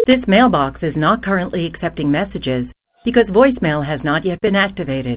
This mailbox is not currently accepting messages because voicemail has not yet been activated.